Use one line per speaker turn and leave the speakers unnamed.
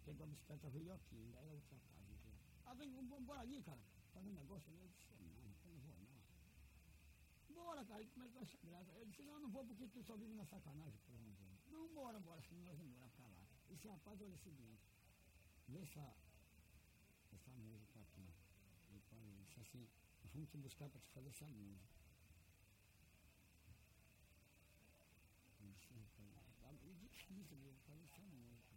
pegou a bicicleta, veio aqui, ainda era outra casa. Vamos embora ali, cara, fazer um negócio ali. Eu disse, não, eu não vou não. Bora, cara, como é que vai ser graça? Eu disse, não vou porque tu só vive na sacanagem, por exemplo. Não, bora, senão nós vamos embora pra lá. Eu disse, rapaz, olha o seguinte, vê essa música aqui. Ele disse assim, nós vamos te buscar para te fazer essa música. Eu disse, é difícil mesmo fazer essa música.